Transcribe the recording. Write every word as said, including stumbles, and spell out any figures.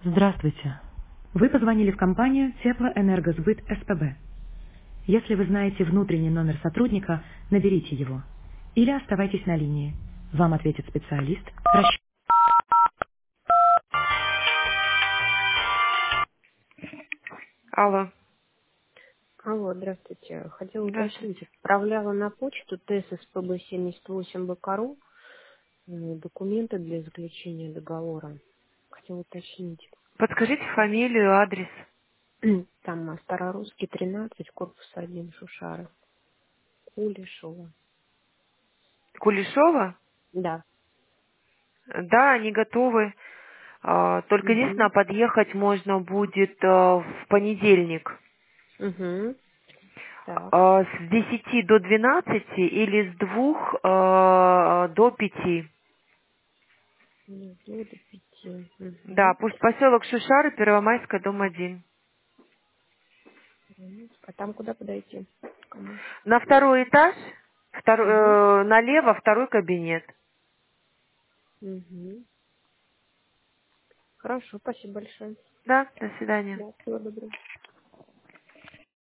Здравствуйте. Вы позвонили в компанию Теплоэнергосбыт СПБ. Если вы знаете внутренний номер сотрудника, наберите его. Или оставайтесь на линии. Вам ответит специалист. Расч- Алло. Алло, здравствуйте. Хотела Здравствуйте. уточнить, отправляла на почту ТССПБ семьдесят восемь БКРУ м, документы для заключения договора. Хотела уточнить. Подскажите фамилию, адрес. Там а, Старорусский, тринадцать, корпус один, Шушара. Кулешова. Кулешова? Да. Да, они готовы. А, Только Угу. единственное, подъехать можно будет а, в понедельник. Угу. Так. А, С десяти до двенадцати или с двух а, до пяти. Ну, до пяти. Да, Угу. пусть поселок Шушары, Первомайская, дом один. А там куда подойти? Кому? На второй этаж, втор- Угу. э, налево второй кабинет. Угу. Хорошо, спасибо большое. Да, до свидания. Да, всего доброго.